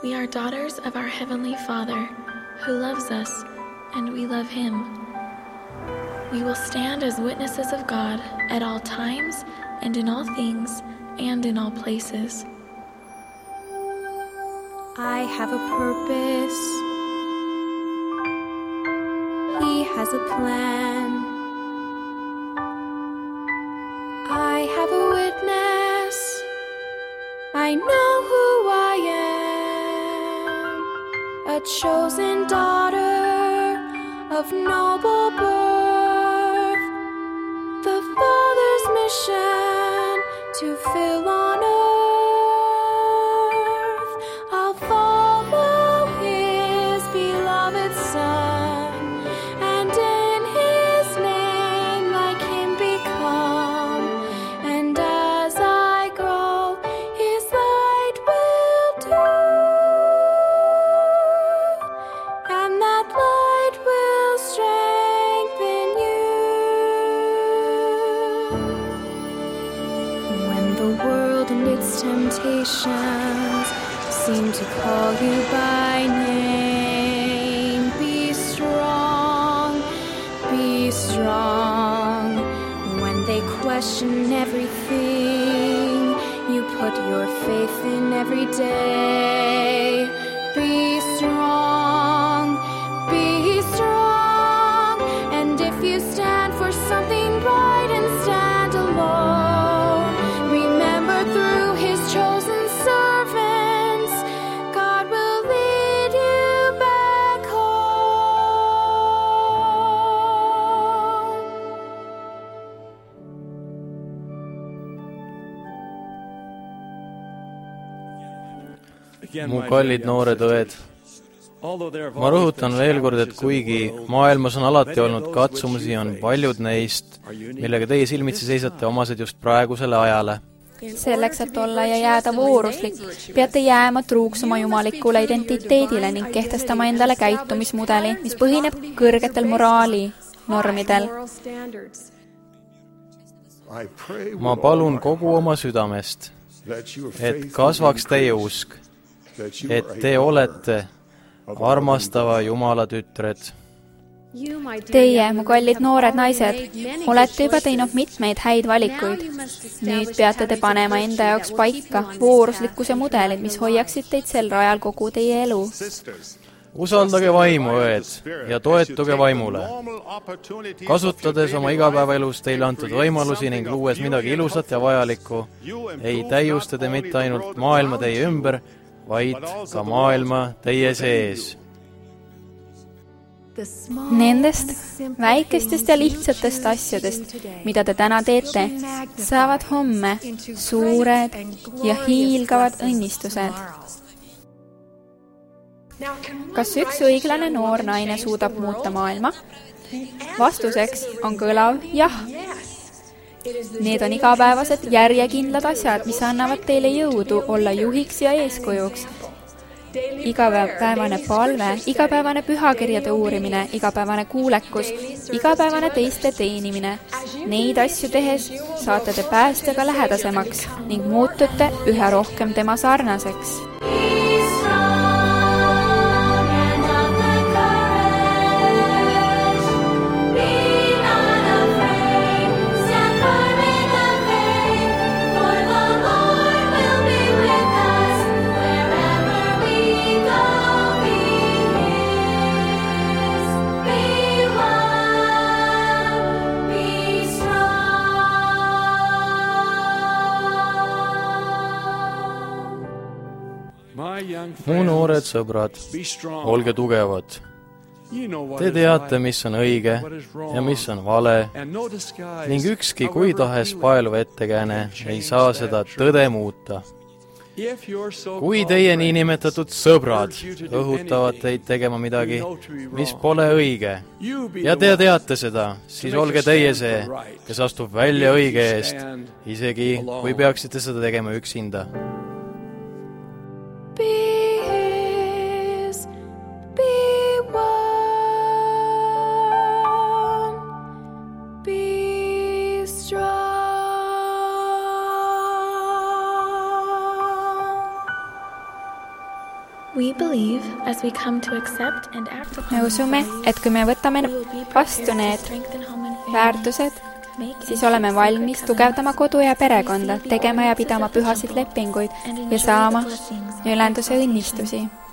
We are daughters of our Heavenly Father, who loves us, and we love Him. We will stand as witnesses of God at all times and in all things and in all places. I have a purpose. He has a plan. I have a witness. I know who I am, a chosen daughter of noble birth. The Father's mission to fill on earth. I'll follow His beloved Son, and in His name like Him become. And as I grow, His light will do, and that light will strengthen you. When the world and its temptations seem to call you by name, be strong, be strong. When they question everything, you put your faith in every day. Be strong, be strong. And if you stand for something bright and stand alone, remember through His chosen servants, God will lead you back home. Mu kallid noored õed, ma rõhutan veel kord, et kuigi maailmas on alati olnud katsumusi, on paljud neist, millega teie silmitsi seisate, omased just praegusele ajale. Selleks, et olla ja jääda vooruslik, peate jääma truuks oma jumalikule identiteedile ning kehtestama endale käitumismudeli, mis põhineb kõrgetel moraali normidel. Ma palun kogu oma südamest, et kasvaks teie usk, et te olete armastava Jumala tütred. Teie, mu kallid noored naised, olete juba teinud mitmeid häid valikuid. Nüüd peate te panema enda jaoks paika vooruslikkuse mudelid, mis hoiaksid teid sel rajal kogu teie elu. Usaldage vaimu, õed, ja toetuge vaimule. Kasutades oma igapäevaelus teile antud võimalusi ning luues midagi ilusat ja vajalikku, ei täiusta te mitte ainult maailma teie ümber, vaid ka maailma teie sees. Nendest väikestest ja lihtsatest asjadest, mida te täna teete, saavad homme suured ja hiilgavad õnnistused. Kas üks õiglane noor naine suudab muuta maailma? Vastuseks on kõlav jah. Need on igapäevased järjekindlad asjad, mis annavad teile jõudu olla juhiks ja eeskujuks. Igapäevane palve, igapäevane pühakirjade uurimine, igapäevane kuulekus, igapäevane teiste teenimine. Neid asju tehes saate te päästjaga lähedasemaks ning muutute üha rohkem tema sarnaseks. Mu noored sõbrad, olge tugevad. Te teate, mis on õige ja mis on vale, ning ükski kui tahes paeluv ettekääne ei saa seda tõde muuta. Kui teie niinimetatud sõbrad õhutavad teid tegema midagi, mis pole õige, ja te teate seda, siis olge teie see, kes astub välja õige eest, isegi kui peaksite seda tegema üksinda. Be His, be one, be strong. We believe as we come to accept and act upon me usume, et kui me võtame vastu need väärtused, siis oleme valmis tugevdama kodu ja perekonda, tegema ja pidama pühasid lepinguid ja saama ülenduse õnnistusi.